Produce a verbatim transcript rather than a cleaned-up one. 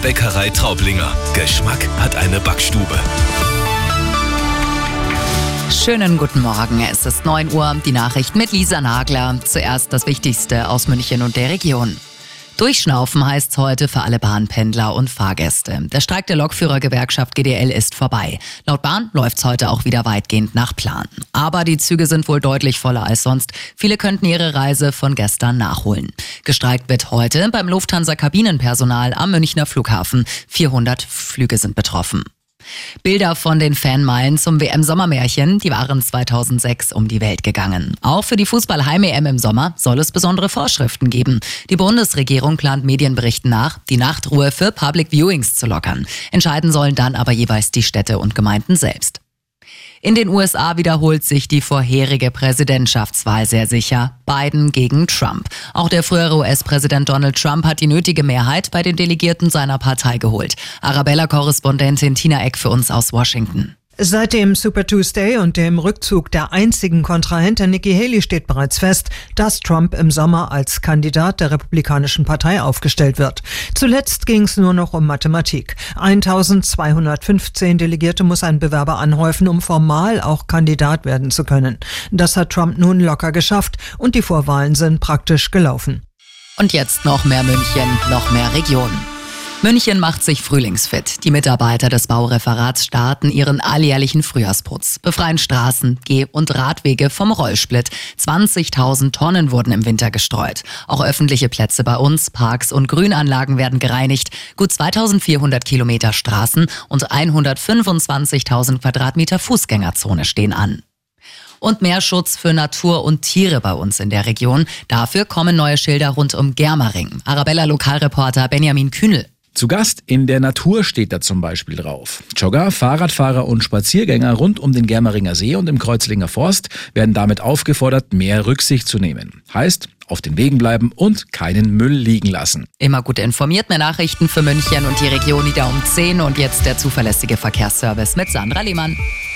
Bäckerei Traublinger. Geschmack hat eine Backstube. Schönen guten Morgen, es ist neun Uhr, die Nachricht mit Lisa Nagler. Zuerst das Wichtigste aus München und der Region. Durchschnaufen heißt's heute für alle Bahnpendler und Fahrgäste. Der Streik der Lokführergewerkschaft G D L ist vorbei. Laut Bahn läuft's heute auch wieder weitgehend nach Plan. Aber die Züge sind wohl deutlich voller als sonst. Viele könnten ihre Reise von gestern nachholen. Gestreikt wird heute beim Lufthansa-Kabinenpersonal am Münchner Flughafen. vierhundert Flüge sind betroffen. Bilder von den Fanmeilen zum W M-Sommermärchen, die waren zweitausendsechs um die Welt gegangen. Auch für die Fußball-Heim-E M im Sommer soll es besondere Vorschriften geben. Die Bundesregierung plant Medienberichten nach, die Nachtruhe für Public Viewings zu lockern. Entscheiden sollen dann aber jeweils die Städte und Gemeinden selbst. In den U S A wiederholt sich die vorherige Präsidentschaftswahl sehr sicher. Biden gegen Trump. Auch der frühere U S-Präsident Donald Trump hat die nötige Mehrheit bei den Delegierten seiner Partei geholt. Arabella-Korrespondentin Tina Eck für uns aus Washington. Seit dem Super Tuesday und dem Rückzug der einzigen Kontrahentin Nikki Haley steht bereits fest, dass Trump im Sommer als Kandidat der Republikanischen Partei aufgestellt wird. Zuletzt ging es nur noch um Mathematik. eintausendzweihundertfünfzehn Delegierte muss ein Bewerber anhäufen, um formal auch Kandidat werden zu können. Das hat Trump nun locker geschafft und die Vorwahlen sind praktisch gelaufen. Und jetzt noch mehr München, noch mehr Region. München macht sich frühlingsfit. Die Mitarbeiter des Baureferats starten ihren alljährlichen Frühjahrsputz, befreien Straßen, Geh- und Radwege vom Rollsplit. zwanzigtausend Tonnen wurden im Winter gestreut. Auch öffentliche Plätze bei uns, Parks und Grünanlagen werden gereinigt. Gut zweitausendvierhundert Kilometer Straßen und hundertfünfundzwanzigtausend Quadratmeter Fußgängerzone stehen an. Und mehr Schutz für Natur und Tiere bei uns in der Region. Dafür kommen neue Schilder rund um Germering. Arabella-Lokalreporter Benjamin Kühnel. Zu Gast in der Natur steht da zum Beispiel drauf. Jogger, Fahrradfahrer und Spaziergänger rund um den Germeringer See und im Kreuzlinger Forst werden damit aufgefordert, mehr Rücksicht zu nehmen. Heißt, auf den Wegen bleiben und keinen Müll liegen lassen. Immer gut informiert, mehr Nachrichten für München und die Region wieder um zehn und jetzt der zuverlässige Verkehrsservice mit Sandra Lehmann.